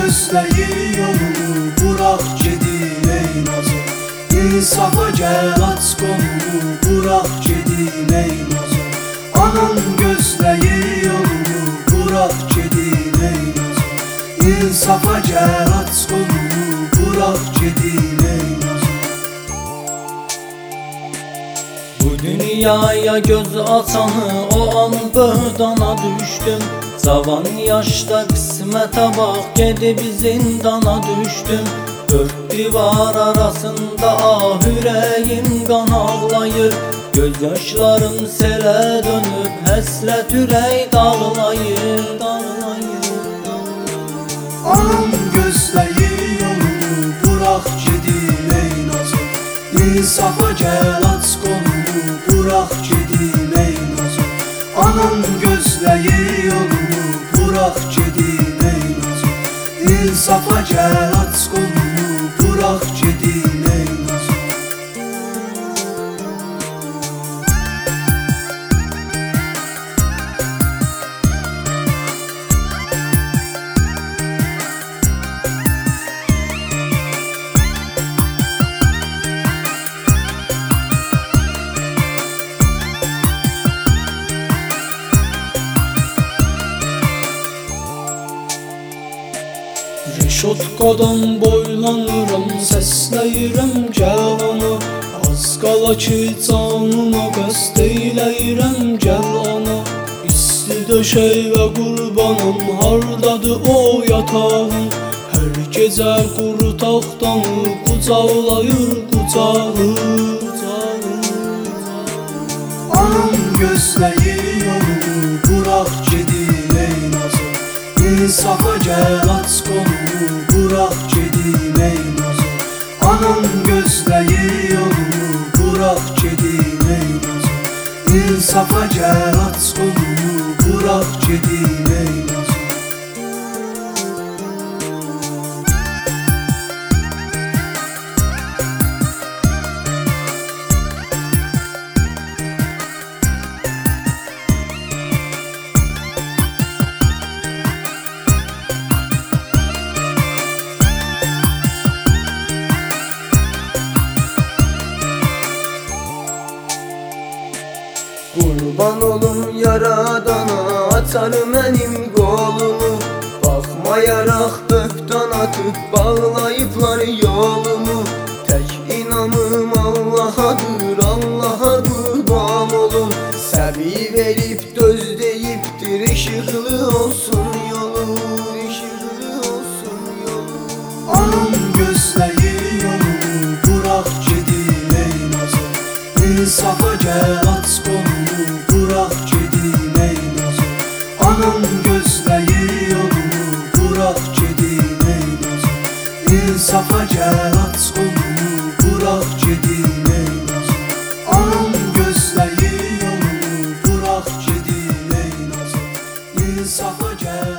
gözleyi yolunu, bırak gedim ey nazım. İnsafa gel aç kolunu, bırak gedim ey nazım. Anam gözleyi yolunu, bırak gedim ey nazım. İnsafa gel aç kolunu, bırak gedim ey nazım. Bu dünyaya göz atanı o an böhdana düştüm. Zavan yaşta kısmete bak gedib zindana düştüm. Dört divar arasında ah yüreğim kan ağlayır. Gözyaşlarım sele dönüp həsrət ürək dağlayır. Anam gözleyi yolunu, bırak gedim ey nazım. İnsafa gel aç kolunu, bırak gedim ey nazım. Anam gözleyi yolunu, bırak gedim ey nazım. İnsafa gel aç kolunu, bırak gedim ey nazım. Reşotkadan boylanıram, səsləyirəm gəl ana. Az qala ki canıma qəsd eyləyirəm gəl ana. İsti döşək və qurbanım, hardadır o yatağım? Hər gecə quru taxtanı qucaqlayır qucağı. Anam gözleyi yolunu, bırak gedim ey nazım. İnsafa gel aç kolunu, bırak gedim ey nazım. Anam gözleyi yolunu, bırak gedim ey nazım. İnsafa gel aç kolunu, bırak gedim ey nazım. Qurban olum yaradana, açar mənim qolumu. Baxmayaraq böhtan atıb bağlayıblar yolumu. Tək inamım Allahadır, Allaha qurban olum. Səbi verib döz deyibdir, işıqlı olsun yolu, işıqlı olsun yolu. Anam gözleyi yolunu, bırak gedim ey nazım. İnsafa gel aç kolunu, bırak gedim ey nazım. Anam gözleyi yolunu, bırak gedim ey nazım. İnsafa gel aç kolunu, bırak gedim ey nazım. Anam gözleyi yolunu, bırak gedim ey nazım. İnsafa gel